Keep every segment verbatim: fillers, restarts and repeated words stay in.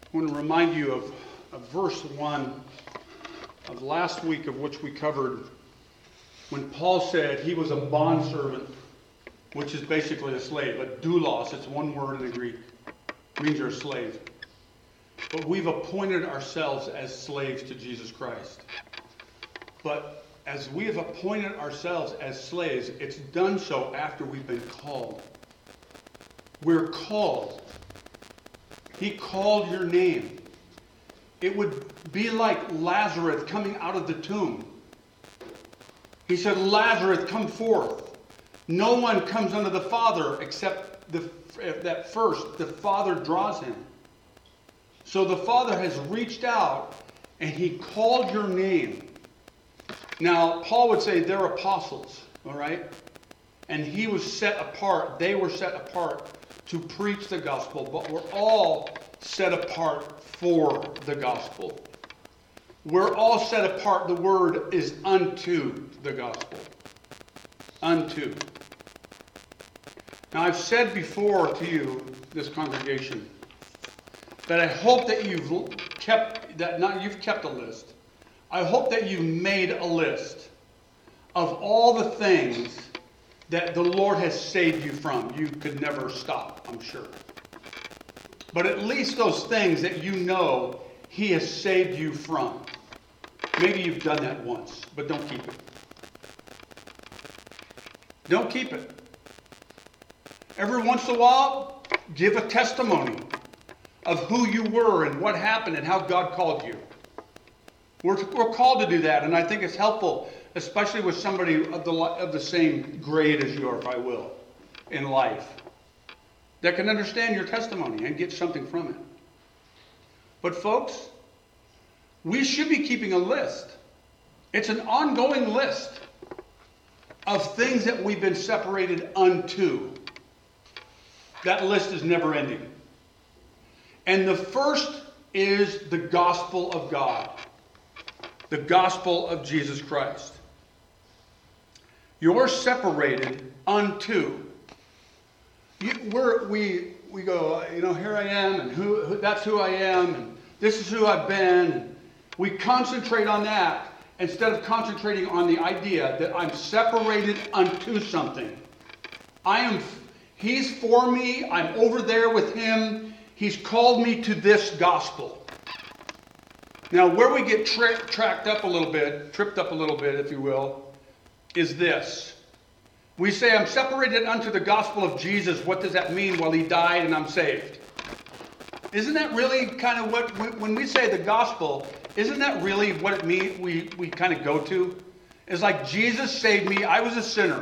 I want to remind you of, of verse one of last week, of which we covered, when Paul said he was a bondservant, which is basically a slave. But doulos, it's one word in the Greek, means you're a slave. But we've appointed ourselves as slaves to Jesus Christ. But as we have appointed ourselves as slaves, it's done so after we've been called. We're called. He called your name. It would be like Lazarus coming out of the tomb. He said, Lazarus, come forth. No one comes unto the Father except the, that first the Father draws him. So the Father has reached out and he called your name. Now, Paul would say they're apostles, all right? And he was set apart. They were set apart to preach the gospel, but we're all set apart for the gospel. We're all set apart. The word is unto the gospel. Unto. Now, I've said before to you, this congregation, that I hope that you've kept that not you've kept a list. I hope that you've made a list of all the things that the Lord has saved you from. You could never stop, I'm sure. But at least those things that you know He has saved you from. Maybe you've done that once, but don't keep it. Don't keep it. Every once in a while, give a testimony of who you were and what happened and how God called you. We're, we're called to do that, and I think it's helpful, especially with somebody of the, of the same grade as you are, if I will, in life, that can understand your testimony and get something from it. But folks, we should be keeping a list. It's an ongoing list of things that we've been separated unto. That list is never ending. And the first is the gospel of God. The gospel of Jesus Christ. You're separated unto. You, we're, we we go, you know, here I am, and who, who that's who I am, and this is who I've been. And we concentrate on that instead of concentrating on the idea that I'm separated unto something. I am. He's for me. I'm over there with Him. He's called me to this gospel. Now, where we get tra- tracked up a little bit, tripped up a little bit, if you will, is this. We say, I'm separated unto the gospel of Jesus. What does that mean? Well, He died and I'm saved. Isn't that really kind of what, when we say the gospel, isn't that really what it means we, we kind of go to? It's like, Jesus saved me. I was a sinner.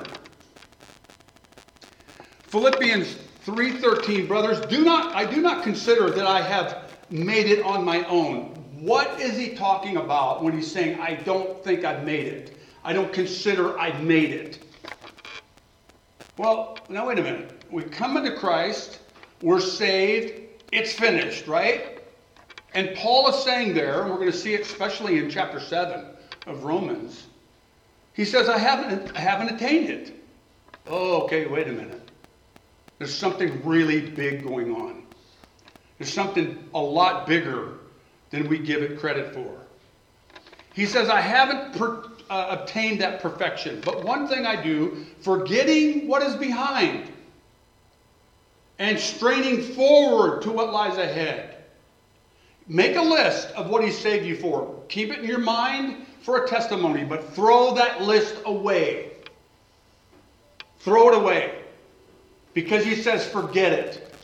Philippians three thirteen, brothers, do not I do not consider that I have made it on my own. What is he talking about when he's saying, I don't think I've made it? I don't consider I've made it. Well, now wait a minute. We come into Christ, we're saved, it's finished, right? And Paul is saying there, and we're going to see it especially in chapter seven of Romans, he says, I haven't, I haven't attained it. Oh, okay, wait a minute. There's something really big going on. There's something a lot bigger than we give it credit for. He says, I haven't per, uh, obtained that perfection, but one thing I do, forgetting what is behind and straining forward to what lies ahead. Make a list of what He saved you for. Keep it in your mind for a testimony, but throw that list away. Throw it away. Because He says, forget it.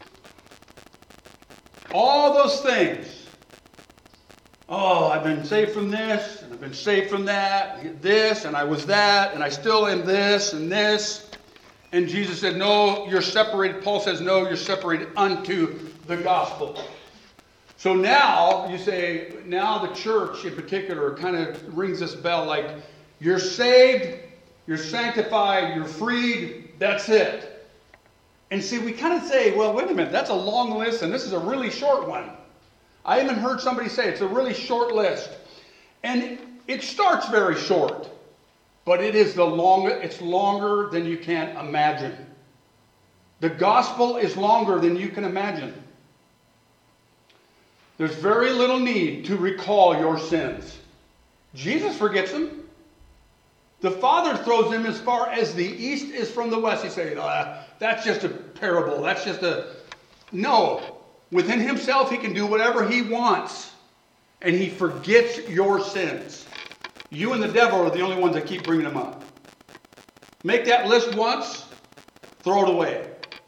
All those things. Oh, I've been saved from this, and I've been saved from that, this, and I was that, and I still am this, and this. And Jesus said, no, you're separated. Paul says, no, you're separated unto the gospel. So now, you say, now the church in particular kind of rings this bell like, you're saved, you're sanctified, you're freed, that's it. And see, we kind of say, well, wait a minute, that's a long list, and this is a really short one. I even heard somebody say it's a really short list. And it starts very short, but it is the longest, it's longer than you can imagine. The gospel is longer than you can imagine. There's very little need to recall your sins. Jesus forgets them. The Father throws them as far as the east is from the west. You say, oh, that's just a parable. That's just a... No. Within himself, he can do whatever he wants. And he forgets your sins. You and the devil are the only ones that keep bringing them up. Make that list once, throw it away.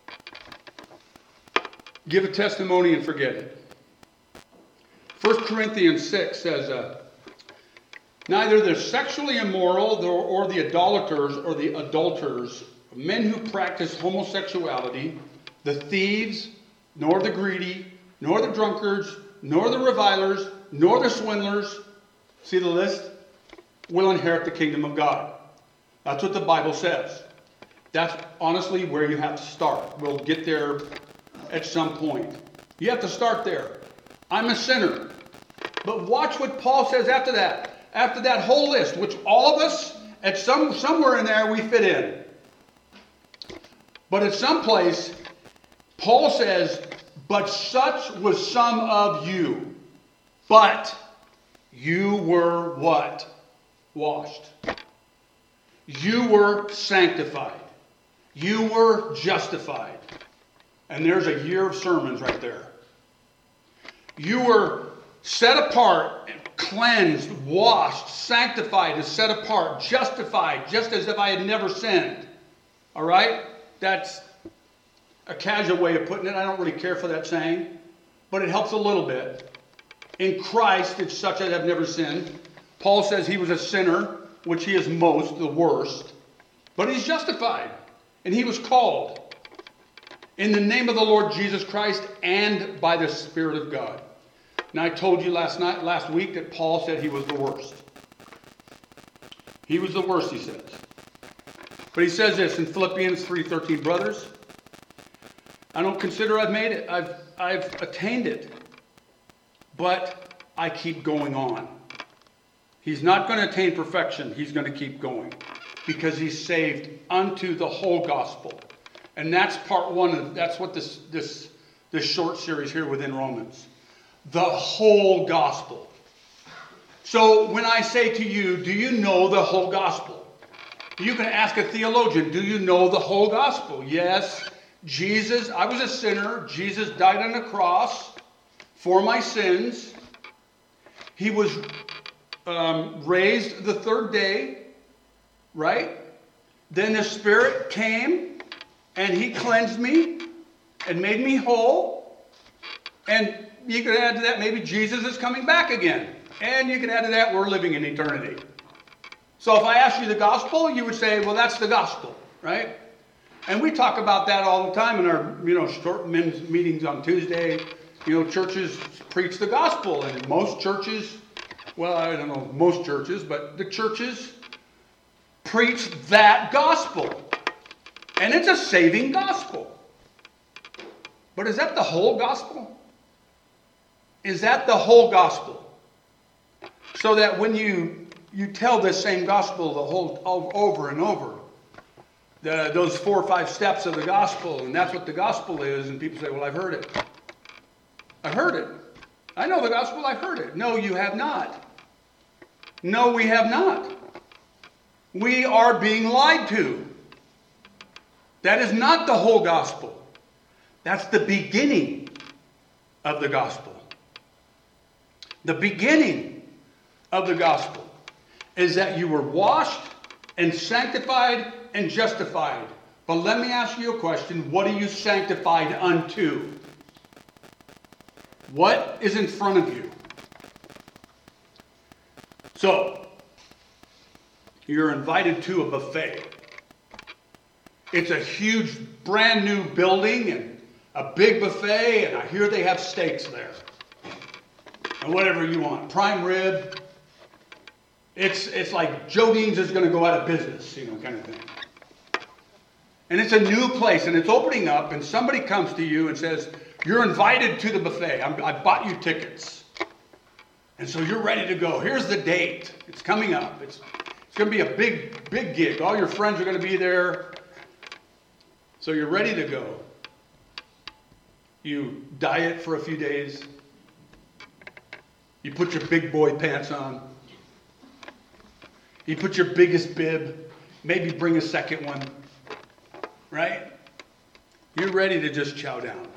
Give a testimony and forget it. First Corinthians six says, uh, neither the sexually immoral or the idolaters or the adulterers, men who practice homosexuality, the thieves, nor the greedy, nor the drunkards, nor the revilers, nor the swindlers, see the list, will inherit the kingdom of God. That's what the Bible says. That's honestly where you have to start. We'll get there at some point. You have to start there. I'm a sinner. But watch what Paul says after that. After that whole list, which all of us, at some somewhere in there, we fit in. But at some place, Paul says, but such was some of you. But you were what? Washed. You were sanctified. You were justified. And there's a year of sermons right there. You were set apart, cleansed, washed, sanctified, and set apart, justified, just as if I had never sinned. All right? That's a casual way of putting it. I don't really care for that saying, but it helps a little bit. In Christ, it's such as I've never sinned. Paul says he was a sinner, which he is most, the worst, but he's justified, and he was called in the name of the Lord Jesus Christ and by the Spirit of God. Now, I told you last night, last week, that Paul said he was the worst. He was the worst, he says. But he says this in Philippians three thirteen, brothers, I don't consider I've made it. I've, I've attained it. But I keep going on. He's not going to attain perfection. He's going to keep going. Because he's saved unto the whole gospel. And that's part one of, that's what this, this, this short series here within Romans. The whole gospel. So when I say to you, do you know the whole gospel? You can ask a theologian, do you know the whole gospel? Yes. Jesus, I was a sinner. Jesus died on the cross for my sins. He was um, raised the third day, right? Then the Spirit came and he cleansed me and made me whole. And you could add to that, maybe Jesus is coming back again. And you can add to that, we're living in eternity. So if I asked you the gospel, you would say, well, that's the gospel, right? And we talk about that all the time in our, you know, short men's meetings on Tuesday. You know, churches preach the gospel. And most churches, well, I don't know most churches, but the churches preach that gospel. And it's a saving gospel. But is that the whole gospel? Is that the whole gospel? So that when you, you tell this same gospel the whole over and over, the, those four or five steps of the gospel, and that's what the gospel is, and people say, well, I've heard it. I've heard it. I know the gospel, I've heard it. No, you have not. No, we have not. We are being lied to. That is not the whole gospel. That's the beginning of the gospel. The beginning of the gospel is that you were washed and sanctified and justified. But let me ask you a question. What are you sanctified unto? What is in front of you? So, you're invited to a buffet. It's a huge, brand new building and a big buffet, and I hear they have steaks there. And whatever you want. Prime rib. It's, it's like Jodine's is going to go out of business, you know, kind of thing. And it's a new place, and it's opening up, and somebody comes to you and says, you're invited to the buffet. I'm, I bought you tickets. And so you're ready to go. Here's the date. It's coming up. It's, it's going to be a big, big gig. All your friends are going to be there. So you're ready to go. You diet for a few days. You put your big boy pants on. You put your biggest bib. Maybe bring a second one. Right? You're ready to just chow down.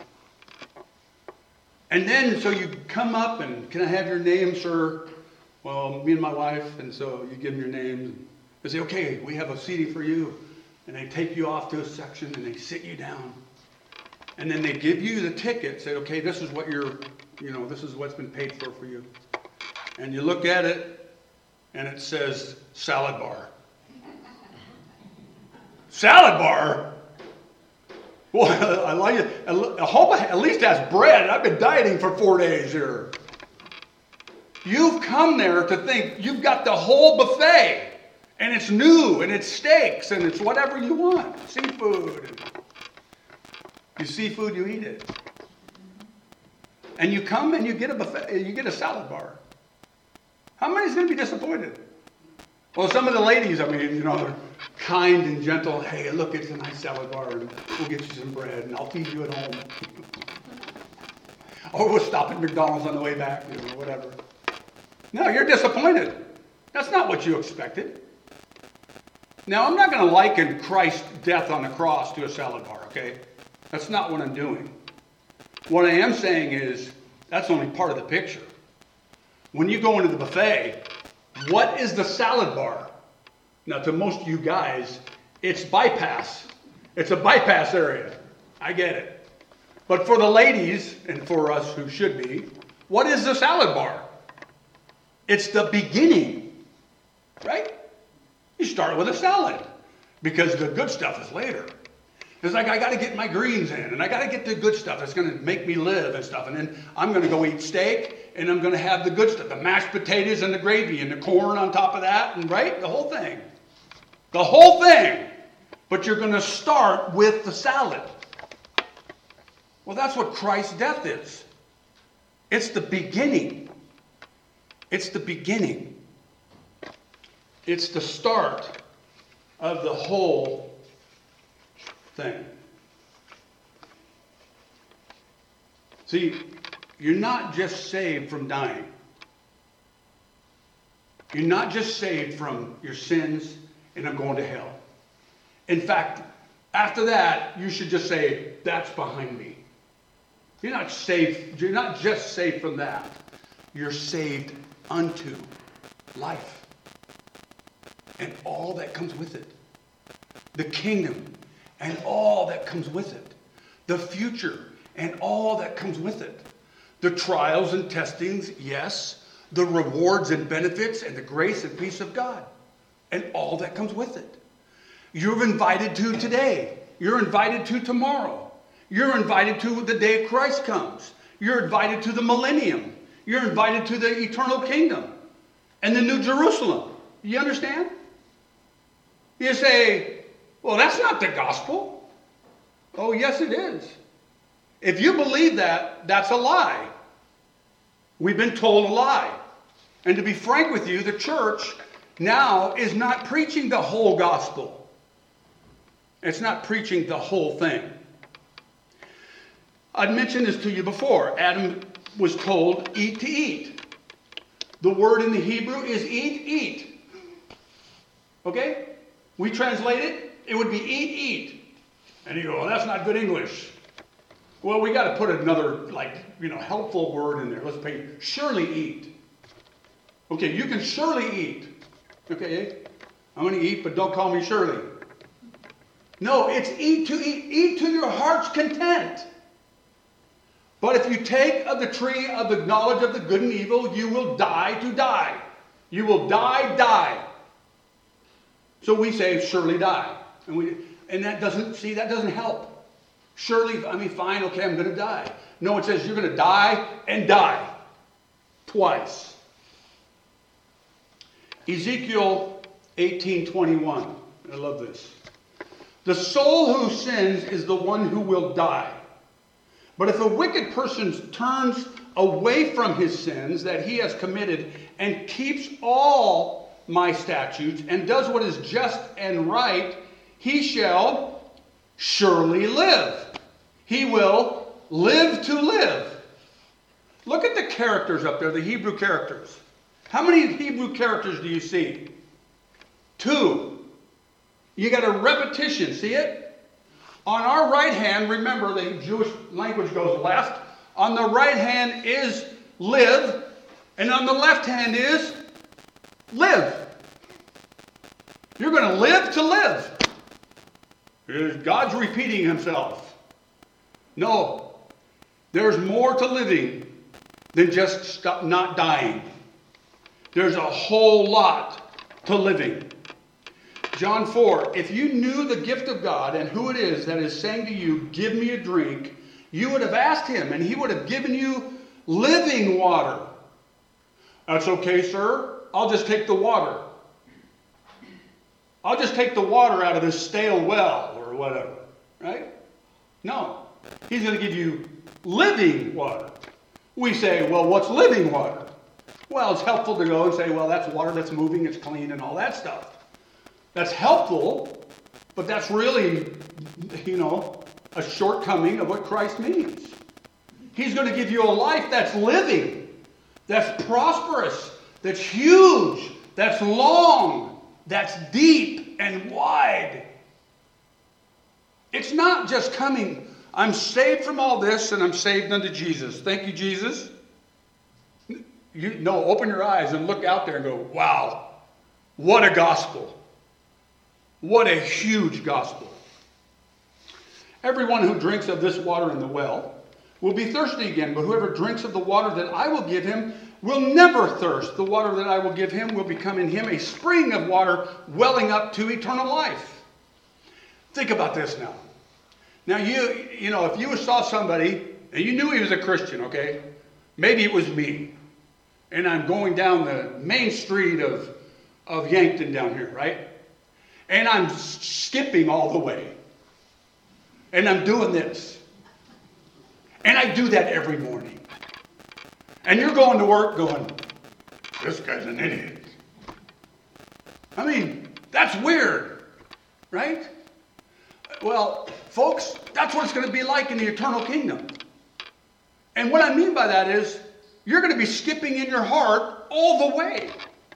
And then, so you come up and, can I have your name, sir? Well, me and my wife, and so you give them your name. They say, okay, we have a seating for you. And they take you off to a section and they sit you down. And then they give you the ticket, say, okay, this is what you're, you know, this is what's been paid for for you. And you look at it, and it says salad bar. Salad bar? Well, I like it. I hope I at least has bread. I've been dieting for four days here. You've come there to think you've got the whole buffet, and it's new, and it's steaks, and it's whatever you want, seafood. You seafood, you eat it. And you come and you get a buffet, you get a salad bar. How many's going to be disappointed? Well, some of the ladies, I mean, you know, they're kind and gentle. Hey, look, it's a nice salad bar, and we'll get you some bread, and I'll feed you at home. Or we'll stop at McDonald's on the way back, you know, whatever. No, you're disappointed. That's not what you expected. Now, I'm not going to liken Christ's death on the cross to a salad bar, okay? That's not what I'm doing. What I am saying is, that's only part of the picture. When you go into the buffet, what is the salad bar? Now, to most of you guys, it's bypass. It's a bypass area. I get it. But for the ladies, and for us who should be, what is the salad bar? It's the beginning, right? You start with a salad because the good stuff is later. It's like, I got to get my greens in, and I got to get the good stuff that's going to make me live and stuff. And then I'm going to go eat steak, and I'm going to have the good stuff, the mashed potatoes and the gravy and the corn on top of that, and right? The whole thing. The whole thing. But you're going to start with the salad. Well, that's what Christ's death is. It's the beginning. It's the beginning. It's the start of the whole thing. See, you're not just saved from dying. You're not just saved from your sins and I'm going to hell. In fact, after that, you should just say, that's behind me. You're not saved, you're not just saved from that. You're saved unto life. And all that comes with it. The kingdom and all that comes with it. The future and all that comes with it. The trials and testings, yes. The rewards and benefits and the grace and peace of God. And all that comes with it. You're invited to today. You're invited to tomorrow. You're invited to the day Christ comes. You're invited to the millennium. You're invited to the eternal kingdom and the New Jerusalem. You understand? You say, well, that's not the gospel. Oh, yes, it is. If you believe that, that's a lie. We've been told a lie. And to be frank with you, the church now is not preaching the whole gospel. It's not preaching the whole thing. I'd mentioned this to you before. Adam was told, eat to eat. The word in the Hebrew is eat, eat. Okay? We translate it, it would be eat, eat. And you go, well, that's not good English. Well, we got to put another, like, you know, helpful word in there. Let's pay, surely eat. Okay, you can surely eat. Okay, I'm going to eat, but don't call me Shirley. No, it's eat to eat. Eat to your heart's content. But if you take of the tree of the knowledge of the good and evil, you will die to die. You will die, die. So we say, surely die. And we, and that doesn't, see, that doesn't help. Surely, I mean, fine, okay, I'm going to die. No, it says you're going to die and die. Twice. Ezekiel eighteen twenty-one. I love this. The soul who sins is the one who will die. But if a wicked person turns away from his sins that he has committed and keeps all my statutes and does what is just and right, he shall surely live. He will live to live. Look at the characters up there, the Hebrew characters. How many Hebrew characters do you see? Two. You got a repetition, see it? On our right hand, remember the Jewish language goes left. On the right hand is live, and on the left hand is live. You're going to live to live. God's repeating himself. No, there's more to living than just stop not dying. There's a whole lot to living. John four, if you knew the gift of God and who it is that is saying to you, give me a drink, you would have asked him and he would have given you living water. That's okay, sir. I'll just take the water. I'll just take the water out of this stale well or whatever, right? No. He's going to give you living water. We say, well, what's living water? Well, it's helpful to go and say, well, that's water that's moving, it's clean and all that stuff. That's helpful, but that's really, you know, a shortcoming of what Christ means. He's going to give you a life that's living, that's prosperous, that's huge, that's long, that's deep and wide. It's not just coming, I'm saved from all this and I'm saved unto Jesus. Thank you, Jesus. You, no, open your eyes and look out there and go, wow, what a gospel. What a huge gospel. Everyone who drinks of this water in the well will be thirsty again, but whoever drinks of the water that I will give him will never thirst. The water that I will give him will become in him a spring of water welling up to eternal life. Think about this now. Now, you, you know, if you saw somebody and you knew he was a Christian, okay? Maybe it was me. And I'm going down the main street of, of Yankton down here, right? And I'm skipping all the way. And I'm doing this. And I do that every morning. And you're going to work going, this guy's an idiot. I mean, that's weird, right? Well, folks, that's what it's going to be like in the eternal kingdom. And what I mean by that is, you're going to be skipping in your heart all the way.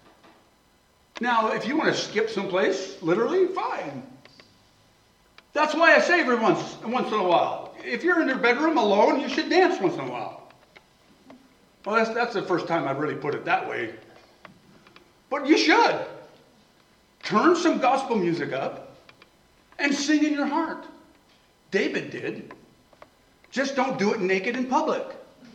Now, if you want to skip someplace, literally, fine. That's why I say every once, once in a while. If you're in your bedroom alone, you should dance once in a while. Well, that's, that's the first time I've really put it that way. But you should. Turn some gospel music up and sing in your heart. David did. Just don't do it naked in public.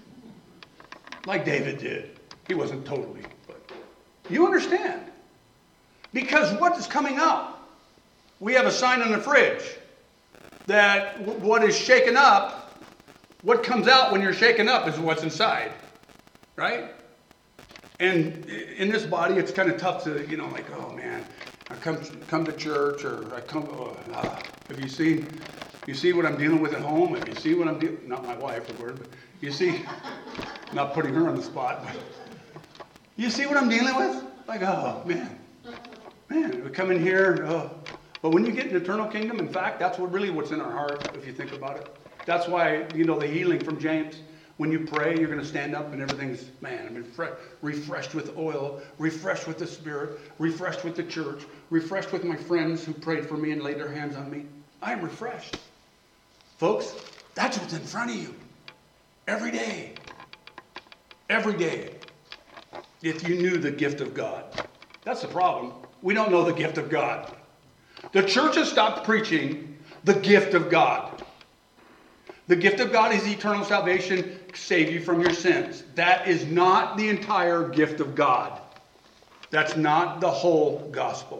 Like David did. He wasn't totally, but you understand. Because what is coming up? We have a sign on the fridge that what is shaken up, what comes out when you're shaken up is what's inside. Right? And in this body, it's kind of tough to, you know, like, oh man, I come come to church, or I come, oh, ah. Have you seen, you see what I'm dealing with at home? Have you seen what I'm dealing, not my wife, of course, but you see, not putting her on the spot, but you see what I'm dealing with? Like, oh man, man, we come in here, oh. But when you get in the eternal kingdom, in fact, that's what really what's in our heart, if you think about it. That's why, you know, the healing from James, when you pray, you're going to stand up and everything's, man, I mean, fre- refreshed with oil, refreshed with the Spirit, refreshed with the church, refreshed with my friends who prayed for me and laid their hands on me. I am refreshed. Folks, that's what's in front of you. Every day. Every day. If you knew the gift of God. That's the problem. We don't know the gift of God. The church has stopped preaching the gift of God. The gift of God is eternal salvation, save you from your sins. That is not the entire gift of God. That's not the whole gospel.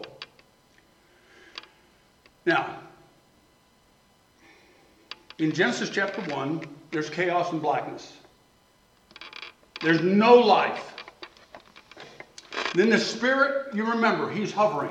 Now, in Genesis chapter one, there's chaos and blackness. There's no life. Then the Spirit, you remember, he's hovering.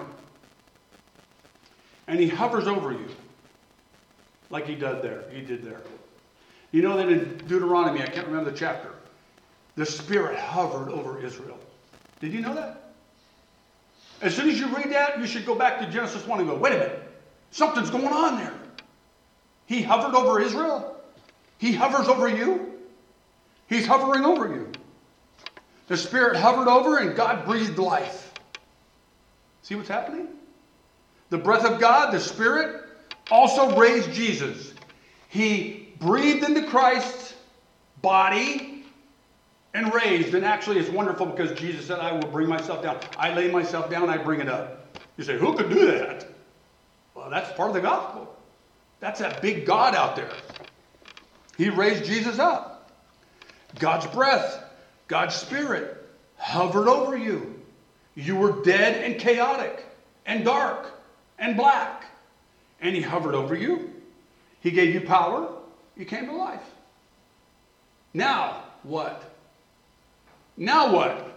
And he hovers over you. Like he did there. He did there. You know that in Deuteronomy, I can't remember the chapter, the Spirit hovered over Israel. Did you know that? As soon as you read that, you should go back to Genesis one and go, wait a minute, something's going on there. He hovered over Israel? He hovers over you? He's hovering over you. The Spirit hovered over and God breathed life. See what's happening? The breath of God, the Spirit, also raised Jesus. He breathed into Christ's body and raised. And actually it's wonderful because Jesus said, I will bring myself down. I lay myself down, I bring it up. You say, who could do that? Well, that's part of the gospel. That's that big God out there. He raised Jesus up. God's breath, God's Spirit hovered over you. You were dead and chaotic and dark and black. And He hovered over you. He gave you power. You came to life. Now what? Now what?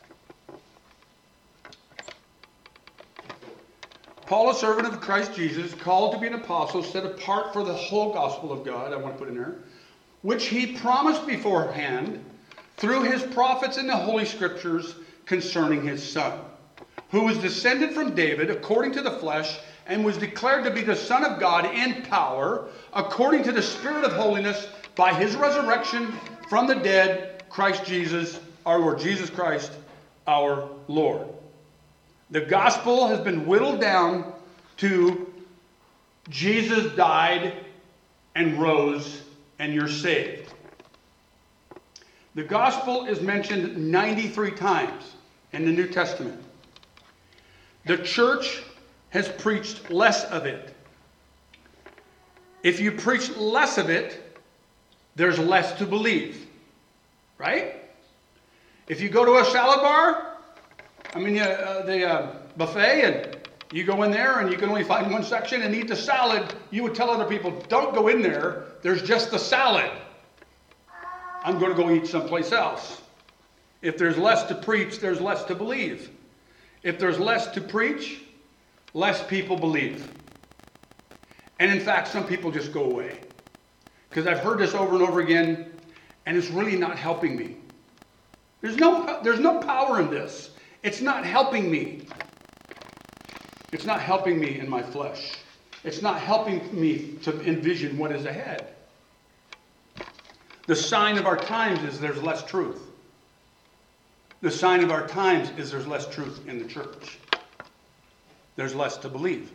Paul, a servant of Christ Jesus, called to be an apostle, set apart for the whole gospel of God, I want to put in there, which He promised beforehand through His prophets in the Holy Scriptures concerning His Son, who was descended from David according to the flesh, and was declared to be the Son of God in power, according to the Spirit of holiness, by His resurrection from the dead, Christ Jesus, our Lord, Jesus Christ, our Lord. The gospel has been whittled down to Jesus died and rose, and you're saved. The gospel is mentioned ninety-three times in the New Testament. The church has preached less of it. If you preach less of it, there's less to believe. Right? If you go to a salad bar, I mean, uh, the uh, buffet, and you go in there and you can only find one section and eat the salad, you would tell other people, don't go in there. There's just the salad. I'm going to go eat someplace else. If there's less to preach, there's less to believe. If there's less to preach, less people believe. And in fact, some people just go away. Because I've heard this over and over again, and it's really not helping me. There's no, there's no power in this. It's not helping me. It's not helping me in my flesh. It's not helping me to envision what is ahead. The sign of our times is there's less truth. The sign of our times is there's less truth in the church. There's less to believe.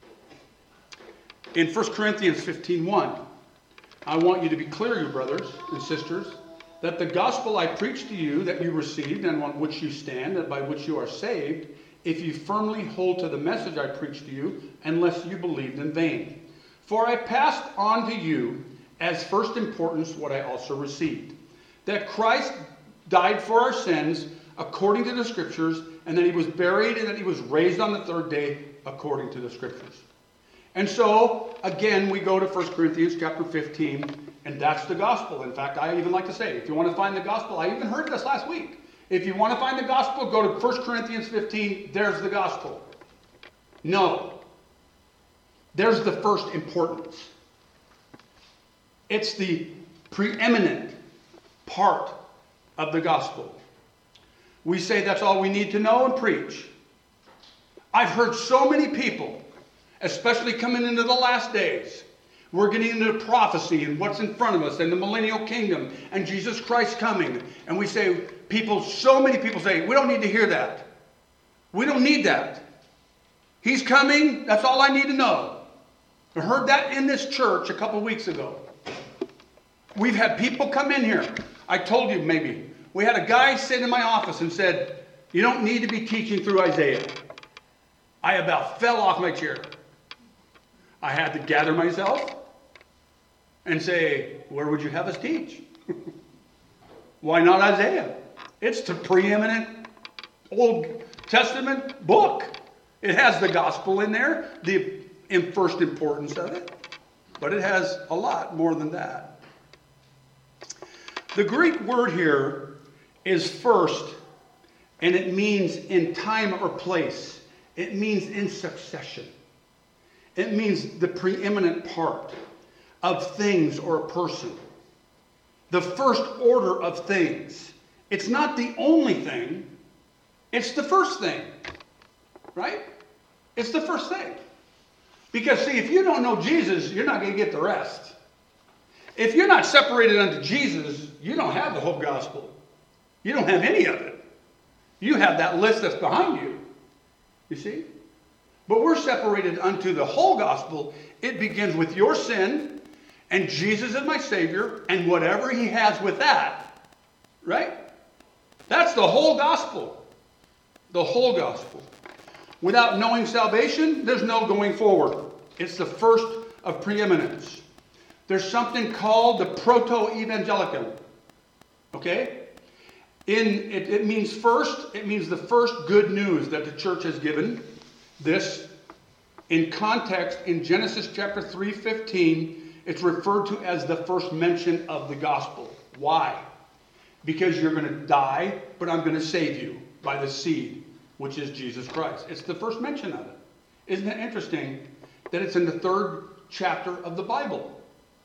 In First Corinthians fifteen one, I want you to be clear, you brothers and sisters, that the gospel I preached to you, that you received and on which you stand, and by which you are saved, if you firmly hold to the message I preached to you, unless you believed in vain. For I passed on to you as first importance what I also received, that Christ died for our sins according to the Scriptures, and that He was buried, and that He was raised on the third day according to the Scriptures. And so, again, we go to First Corinthians chapter fifteen, and that's the gospel. In fact, I even like to say, if you want to find the gospel, I even heard this last week. If you want to find the gospel, go to First Corinthians fifteen, there's the gospel. No. There's the first importance. It's the preeminent part of the gospel. We say that's all we need to know and preach. I've heard so many people, especially coming into the last days, we're getting into prophecy and what's in front of us and the millennial kingdom and Jesus Christ coming. And we say, people, so many people say, we don't need to hear that. We don't need that. He's coming. That's all I need to know. I heard that in this church a couple weeks ago. We've had people come in here. I told you maybe. We had a guy sit in my office and said, you don't need to be teaching through Isaiah. I about fell off my chair. I had to gather myself and say, where would you have us teach? Why not Isaiah? It's the preeminent Old Testament book. It has the gospel in there, the first importance of it, but it has a lot more than that. The Greek word here is first, and it means in time or place. It means in succession. It means the preeminent part of things or a person. The first order of things. It's not the only thing. It's the first thing. Right? It's the first thing. Because see, if you don't know Jesus, you're not going to get the rest. If you're not separated unto Jesus, you don't have the whole gospel. You don't have any of it. You have that list that's behind you. You see? But we're separated unto the whole gospel. It begins with your sin, and Jesus is my Savior, and whatever he has with that. Right? That's the whole gospel. The whole gospel. Without knowing salvation, there's no going forward. It's the first of preeminence. There's something called the proto-evangelical. Okay? In, it, it means first, it means the first good news that the church has given. This, in context, in Genesis chapter three fifteen, it's referred to as the first mention of the gospel. Why? Because you're going to die, but I'm going to save you by the seed, which is Jesus Christ. It's the first mention of it. Isn't it interesting that it's in the third chapter of the Bible?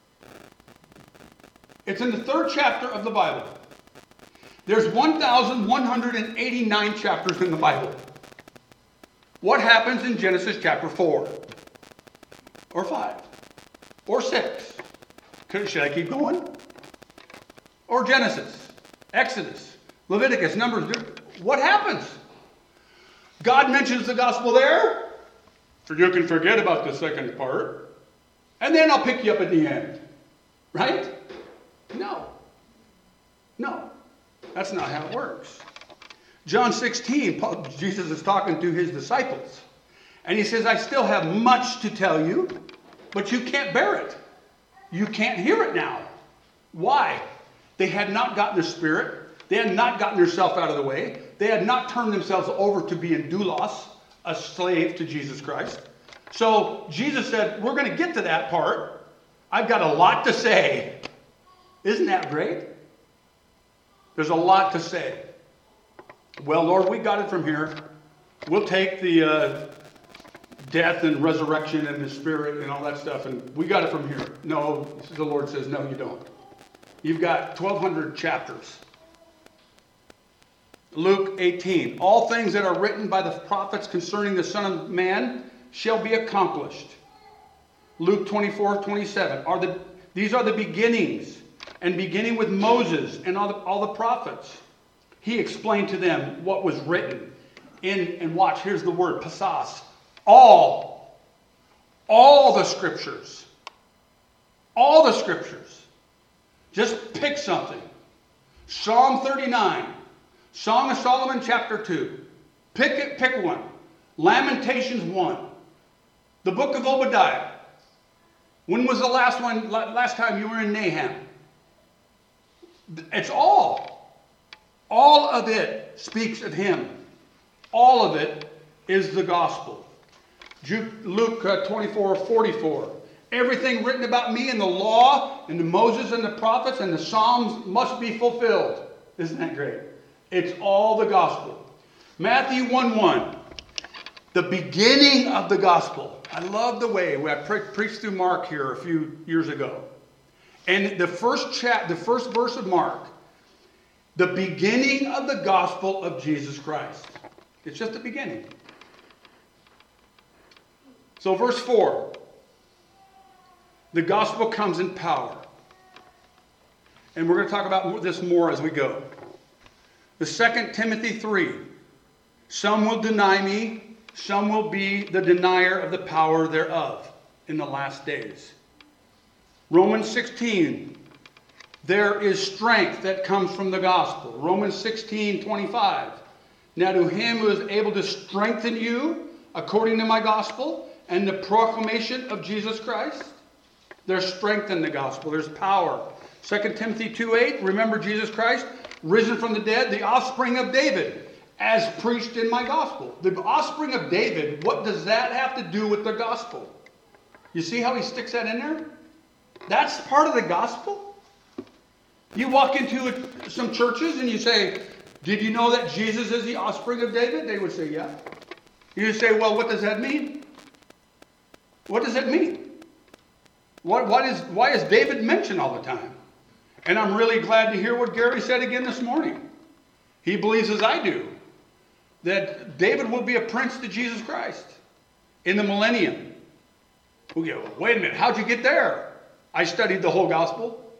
It's in the third chapter of the Bible. There's one thousand one hundred eighty-nine chapters in the Bible. What happens in Genesis chapter four? Or five? Or six? Should I keep going? Or Genesis, Exodus, Leviticus, Numbers. What happens? God mentions the gospel there. So you can forget about the second part. And then I'll pick you up at the end. Right? No. No. That's not how it works. John sixteen, Paul, Jesus is talking to his disciples. And he says, I still have much to tell you, but you can't bear it. You can't hear it now. Why? They had not gotten the Spirit. They had not gotten themselves out of the way. They had not turned themselves over to being doulos, a slave to Jesus Christ. So Jesus said, we're going to get to that part. I've got a lot to say. Isn't that great? There's a lot to say. Well, Lord, we got it from here. We'll take the uh, death and resurrection and the Spirit and all that stuff, and we got it from here. No, the Lord says, no, you don't. You've got twelve hundred chapters. Luke eighteen. All things that are written by the prophets concerning the Son of Man shall be accomplished. Luke twenty-four, twenty-seven. Are the, these are the beginnings. And beginning with Moses and all the, all the prophets, he explained to them what was written in, and watch, here's the word, pasas. All. All the scriptures. All the scriptures. Just pick something. Psalm thirty-nine. Song of Solomon chapter two. Pick it, pick one. Lamentations one. The book of Obadiah. When was the last one, last time you were in Nahum? It's all. All of it speaks of him. All of it is the gospel. Luke uh, twenty-four, forty-four. Everything written about me in the law and the Moses and the prophets and the Psalms must be fulfilled. Isn't that great? It's all the gospel. Matthew one, one. The beginning of the gospel. I love the way I pre- preached through Mark here a few years ago. And the first chat, the first verse of Mark, the beginning of the gospel of Jesus Christ. It's just the beginning. So verse four. The gospel comes in power. And we're going to talk about this more as we go. The Second Timothy three. Some will deny me, some will be the denier of the power thereof in the last days. Romans sixteen, there is strength that comes from the gospel. Romans sixteen, twenty-five. Now to him who is able to strengthen you according to my gospel and the proclamation of Jesus Christ. There's strength in the gospel. There's power. Second Timothy two, eight, remember Jesus Christ, risen from the dead, the offspring of David, as preached in my gospel. The offspring of David, what does that have to do with the gospel? You see how he sticks that in there? That's part of the gospel. You walk into some churches and you say, did you know that Jesus is the offspring of David? They would say, yeah. You say, well, what does that mean? What does that mean? What, what is, why is David mentioned all the time? And I'm really glad to hear what Gary said again this morning. He believes, as I do, that David will be a prince to Jesus Christ in the millennium. We go, wait a minute, how'd you get there? I studied the whole gospel.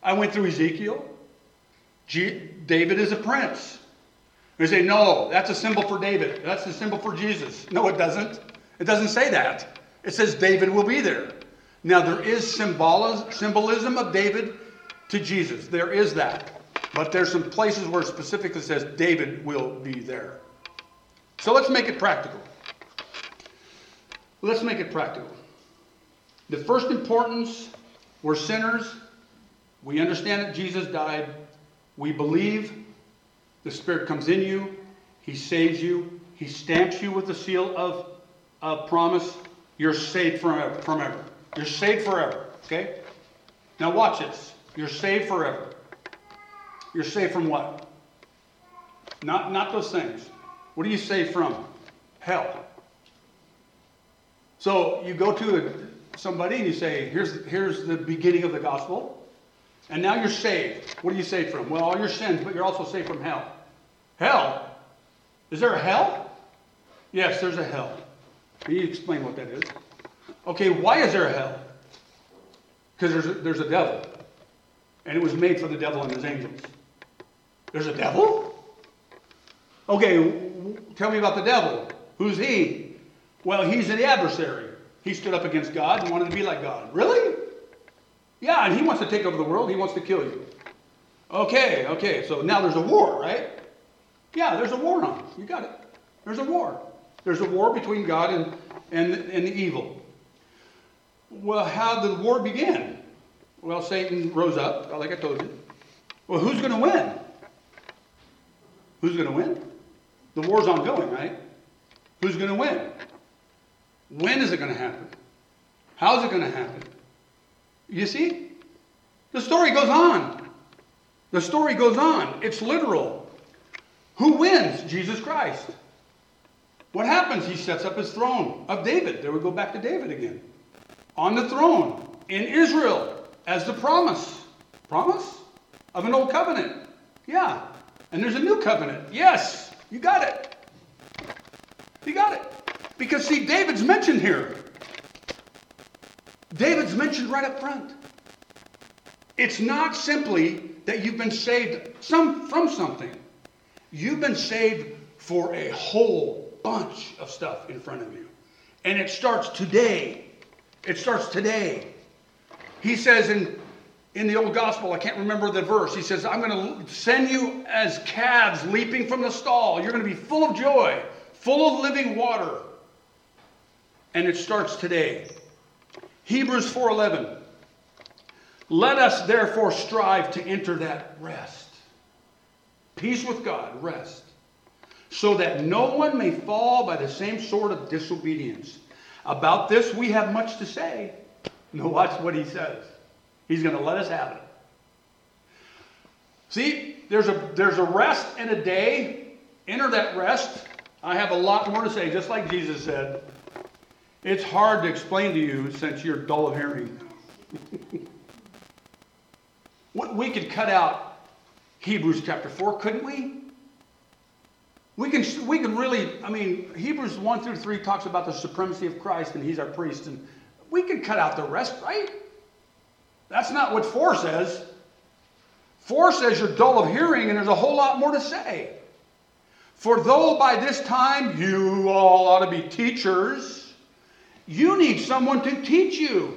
I went through Ezekiel. G- David is a prince. They say, no, that's a symbol for David. That's a symbol for Jesus. No, it doesn't. It doesn't say that. It says David will be there. Now, there is symbolism, symbolism of David to Jesus. There is that. But there's some places where it specifically says David will be there. So let's make it practical. Let's make it practical. The first importance, we're sinners. We understand that Jesus died. We believe. The Spirit comes in you. He saves you. He stamps you with the seal of, of promise. You're saved forever, forever. You're saved forever. Okay? Now watch this. You're saved forever. You're saved from what? Not, not those things. What are you saved from? Hell. So you go to a, somebody and you say, here's, here's the beginning of the gospel. And now you're saved. What are you saved from? Well, all your sins, but you're also saved from hell. Hell? Is there a hell? Yes, there's a hell. Can you explain what that is? Okay, why is there a hell? Because there's a, there's a devil. And it was made for the devil and his angels. There's a devil? Okay, w- tell me about the devil. Who's he? Well, he's the adversary. He stood up against God and wanted to be like God. Really? Yeah, and he wants to take over the world. He wants to kill you. Okay, okay. So now there's a war, right? Yeah, there's a war on. You got it. There's a war. There's a war between God and, and, and the evil. Well, how did the war begin? Well, Satan rose up, like I told you. Well, who's going to win? Who's going to win? The war's ongoing, right? Who's going to win? When is it going to happen? How's it going to happen? You see? The story goes on. The story goes on. It's literal. Who wins? Jesus Christ. What happens? He sets up his throne of David. There we go back to David again. On the throne in Israel as the promise. Promise? Of an old covenant. Yeah. And there's a new covenant. Yes. You got it. You got it. Because see, David's mentioned here. David's mentioned right up front. It's not simply that you've been saved some, from something. You've been saved for a whole bunch of stuff in front of you. And it starts today. It starts today. He says in, in the old gospel, I can't remember the verse, he says, I'm going to send you as calves leaping from the stall. You're going to be full of joy, full of living water. And it starts today. Hebrews four eleven. Let us therefore strive to enter that rest. Peace with God, rest. So that no one may fall by the same sort of disobedience. About this we have much to say. Now watch what he says. He's going to let us have it. See, there's a, there's a rest and a day. Enter that rest. I have a lot more to say, just like Jesus said. It's hard to explain to you since you're dull of hearing. We could cut out Hebrews chapter four, couldn't we? We can, we can really, I mean, Hebrews one through three talks about the supremacy of Christ and he's our priest. And we can cut out the rest, right? That's not what four says. four says you're dull of hearing and there's a whole lot more to say. For though by this time you all ought to be teachers, you need someone to teach you.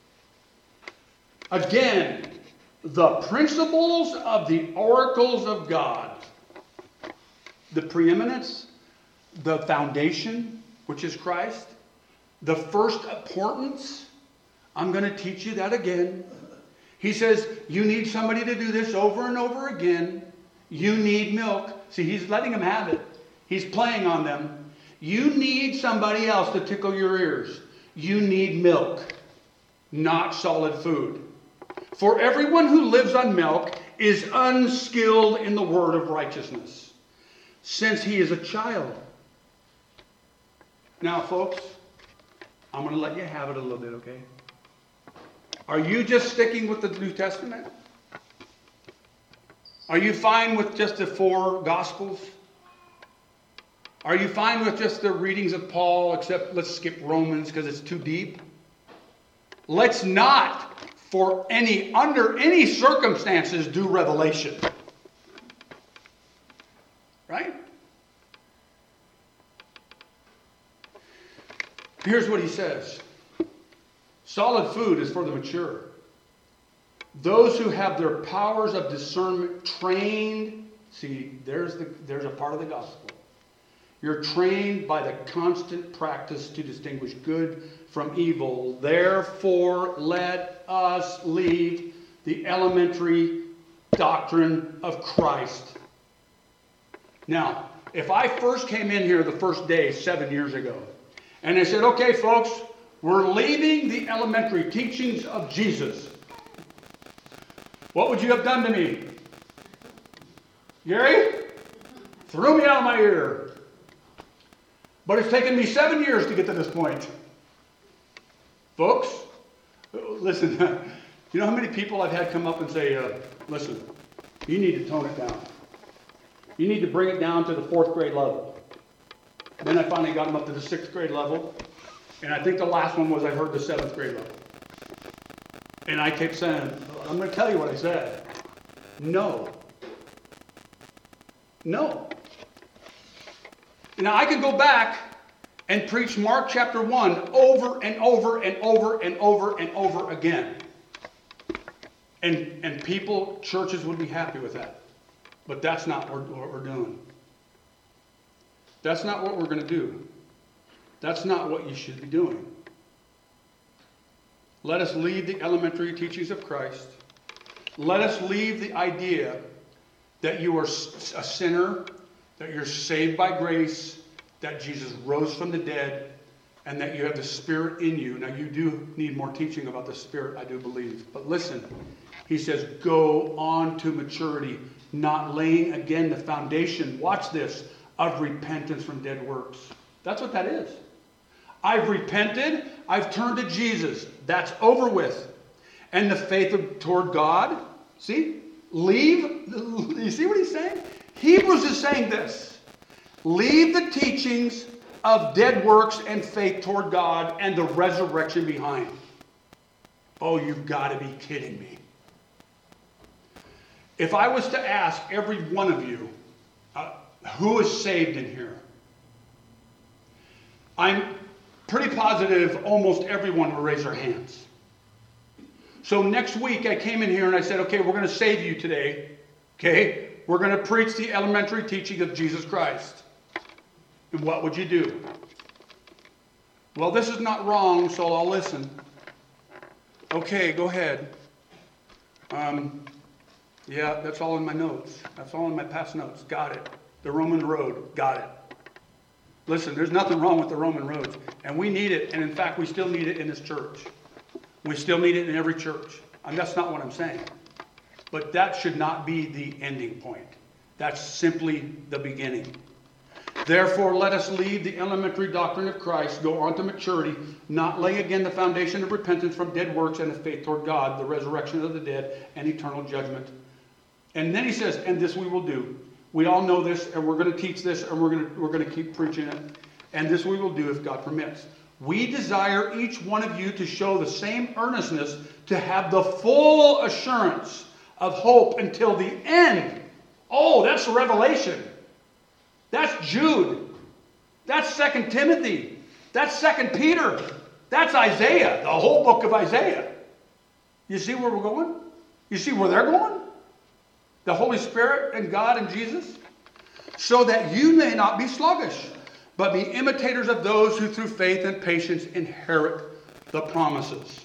Again, the principles of the oracles of God. The preeminence, the foundation, which is Christ. The first importance. I'm going to teach you that again. He says, you need somebody to do this over and over again. You need milk. See, he's letting them have it. He's playing on them. You need somebody else to tickle your ears. You need milk, not solid food. For everyone who lives on milk is unskilled in the word of righteousness, since he is a child. Now, folks, I'm going to let you have it a little bit, okay? Are you just sticking with the New Testament? Are you fine with just the four Gospels? Are you fine with just the readings of Paul, except let's skip Romans because it's too deep? Let's not for any, under any circumstances, do revelation. Right? Here's what he says. Solid food is for the mature. Those who have their powers of discernment trained. See, there's, the, there's a part of the gospel. You're trained by the constant practice to distinguish good from evil. Therefore, let us leave the elementary doctrine of Christ. Now, if I first came in here the first day seven years ago, and I said, okay, folks, we're leaving the elementary teachings of Jesus, what would you have done to me? Gary? Threw me out of my ear. But it's taken me seven years to get to this point. Folks, listen, you know how many people I've had come up and say, uh, listen, you need to tone it down. You need to bring it down to the fourth grade level. And then I finally got them up to the sixth grade level. And I think the last one was I heard the seventh grade level. And I kept saying, I'm going to tell you what I said. No. No. Now I could go back and preach Mark chapter one over and over and over and over and over again. And, and people, churches would be happy with that. But that's not what we're, what we're doing. That's not what we're going to do. That's not what you should be doing. Let us leave the elementary teachings of Christ. Let us leave the idea that you are a sinner, that you're saved by grace, that Jesus rose from the dead, and that you have the Spirit in you. Now, you do need more teaching about the Spirit, I do believe. But listen, he says, go on to maturity, not laying again the foundation, watch this, of repentance from dead works. That's what that is. I've repented. I've turned to Jesus. That's over with. And the faith of, toward God. See? Leave. You see what he's saying? Hebrews is saying this. Leave the teachings of dead works and faith toward God and the resurrection behind. Oh, you've got to be kidding me. If I was to ask every one of you, uh, who is saved in here? I'm pretty positive almost everyone will raise their hands. So next week I came in here and I said, okay, we're going to save you today. Okay? We're going to preach the elementary teaching of Jesus Christ. And what would you do? Well, this is not wrong, so I'll listen. Okay, go ahead. Um, yeah, that's all in my notes. That's all in my past notes. Got it. The Roman road. Got it. Listen, there's nothing wrong with the Roman roads. And we need it. And in fact, we still need it in this church. We still need it in every church. And that's not what I'm saying. But that should not be the ending point. That's simply the beginning. Therefore, let us leave the elementary doctrine of Christ, go on to maturity, not lay again the foundation of repentance from dead works and the faith toward God, the resurrection of the dead, and eternal judgment. And then he says, and this we will do. We all know this, and we're going to teach this, and we're going to, we're going to keep preaching it. And this we will do if God permits. We desire each one of you to show the same earnestness to have the full assurance of hope until the end. Oh, that's Revelation. That's Jude. That's Second Timothy. That's Second Peter. That's Isaiah, the whole book of Isaiah. You see where we're going? You see where they're going? The Holy Spirit and God and Jesus? So that you may not be sluggish, but be imitators of those who through faith and patience inherit the promises.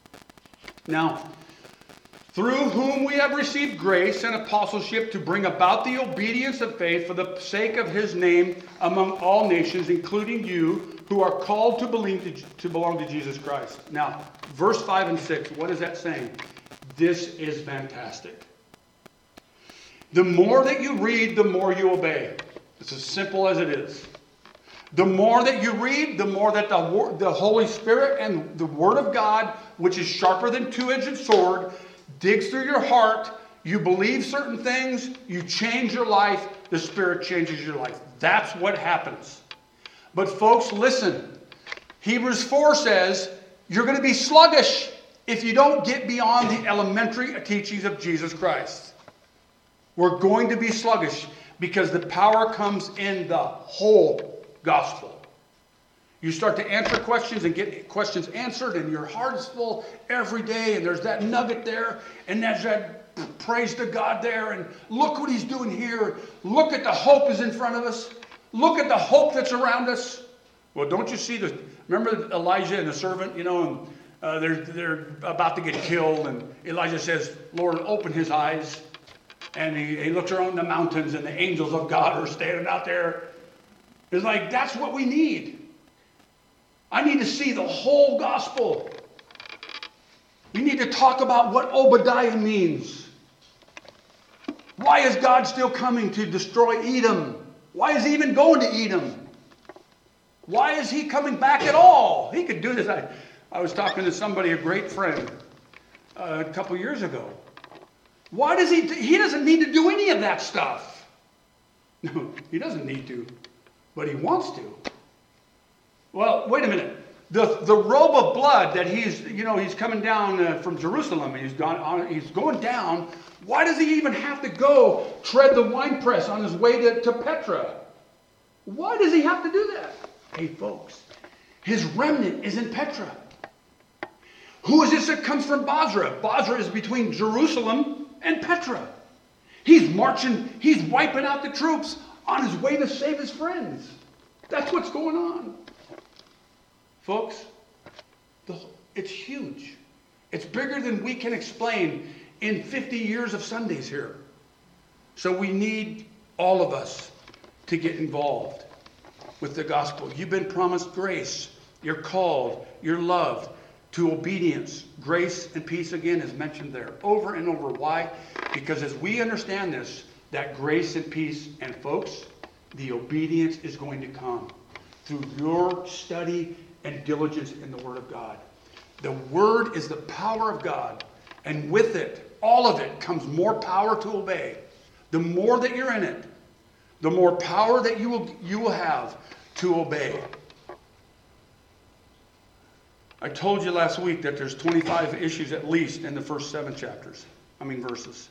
Now, through whom we have received grace and apostleship to bring about the obedience of faith for the sake of his name among all nations, including you, who are called to believe to, to belong to Jesus Christ. Now, verse five and six, what is that saying? This is fantastic. The more that you read, the more you obey. It's as simple as it is. The more that you read, the more that the, the Holy Spirit and the Word of God, which is sharper than two-edged sword, digs through your heart. You believe certain things. You change your life. The Spirit changes your life. That's what happens. But folks, listen. Hebrews four says, you're going to be sluggish. if you don't get beyond the elementary teachings of Jesus Christ. We're going to be sluggish because the power comes in the whole gospel. You start to answer questions and get questions answered, and your heart is full every day, and there's that nugget there, and there's that praise to God there, and look what he's doing here. Look at the hope is in front of us. Look at the hope that's around us. Well, don't you see the, remember Elijah and the servant, you know, and uh, they're, they're about to get killed, and Elijah says, Lord, open his eyes. And he, he looks around the mountains, and the angels of God are standing out there. It's like, that's what we need. I need to see the whole gospel. We need to talk about what Obadiah means. Why is God still coming to destroy Edom? Why is he even going to Edom? Why is he coming back at all? He could do this. I, I was talking to somebody, a great friend, uh, a couple years ago. Why does he? He doesn't need to do any of that stuff. No, he doesn't need to, but he wants to. Well, wait a minute. The the robe of blood that he's, you know, he's coming down uh, from Jerusalem. He's gone on. He's going down. Why does he even have to go tread the winepress on his way to, to Petra? Why does he have to do that? Hey, folks, his remnant is in Petra. Who is this that comes from Basra? Basra is between Jerusalem and Petra. He's marching. He's wiping out the troops on his way to save his friends. That's what's going on. Folks, the, it's huge. It's bigger than we can explain in fifty years of Sundays here. So we need all of us to get involved with the gospel. You've been promised grace. You're called. You're loved to obedience. Grace and peace, again, is mentioned there over and over. Why? Because as we understand this, that grace and peace, and folks, the obedience is going to come through your study and diligence in the Word of God. The Word is the power of God, and with it, all of it, comes more power to obey. The more that you're in it, the more power that you will, you will have to obey. I told you last week that there's twenty-five issues at least in the first seven chapters. I mean verses.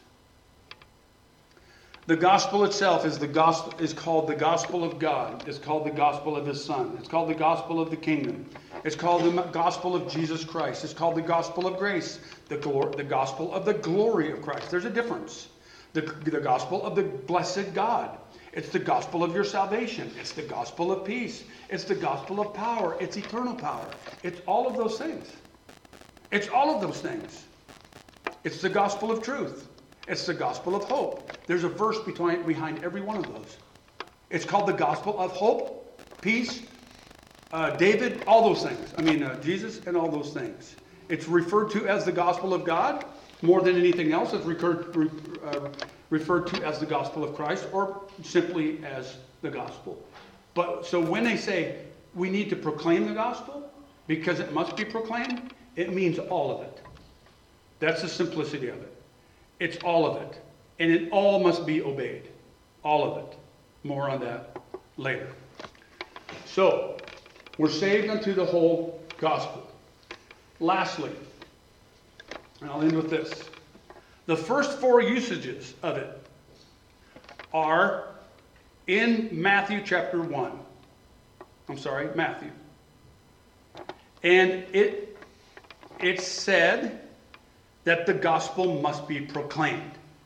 The gospel itself is the gospel is called the gospel of God. It's called the gospel of his Son. It's called the gospel of the kingdom. It's called the gospel of Jesus Christ. It's called the gospel of grace. The, glor- the gospel of the glory of Christ. There's a difference. The, the gospel of the blessed God. It's the gospel of your salvation. It's the gospel of peace. It's the gospel of power. It's eternal power. It's all of those things. It's all of those things. It's the gospel of truth. It's the gospel of hope. There's a verse between, behind every one of those. It's called the gospel of hope, peace, uh, David, all those things. I mean, uh, Jesus and all those things. It's referred to as the gospel of God more than anything else. It's recurred, re, uh, referred to as the gospel of Christ, or simply as the gospel. But so when they say we need to proclaim the gospel because it must be proclaimed, it means all of it. That's the simplicity of it. It's all of it. And it all must be obeyed. All of it. More on that later. So, we're saved unto the whole gospel. Lastly, and I'll end with this. The first four usages of it are in Matthew chapter one. I'm sorry, Matthew. And it it's said that the gospel must be proclaimed.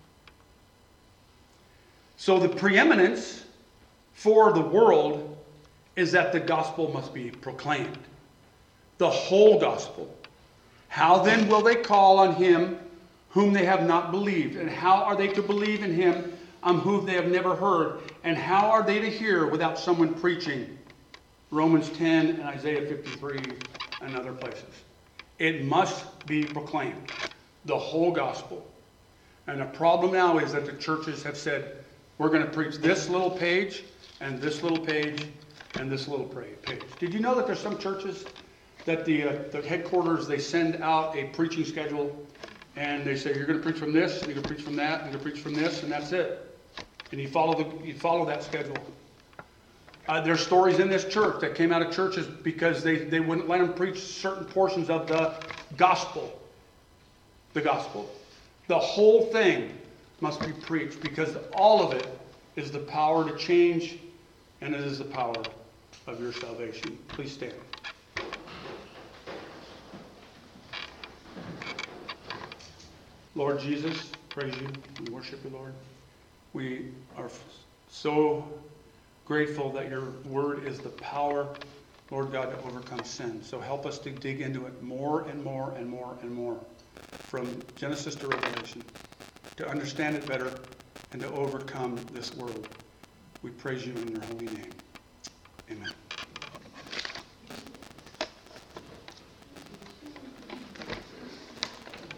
So the preeminence for the world is that the gospel must be proclaimed. The whole gospel. How then will they call on him whom they have not believed? And how are they to believe in him on whom they have never heard? And how are they to hear without someone preaching? Romans ten and Isaiah fifty-three and other places. It must be proclaimed. The whole gospel. And the problem now is that the churches have said, we're going to preach this little page, and this little page, and this little page. Did you know that there's some churches that the, uh, the headquarters, they send out a preaching schedule, and they say, you're going to preach from this, and you're going to preach from that, and you're going to preach from this, and that's it. And you follow, the, you follow that schedule. Uh, there's stories in this church that came out of churches because they, they wouldn't let them preach certain portions of the gospel. the gospel. The whole thing must be preached because all of it is the power to change, and it is the power of your salvation. Please stand. Lord Jesus, praise you. We worship you, Lord. We are so grateful that your word is the power, Lord God, to overcome sin. So help us to dig into it more and more and more and more, from Genesis to Revelation, to understand it better and to overcome this world. We praise you in your holy name. Amen.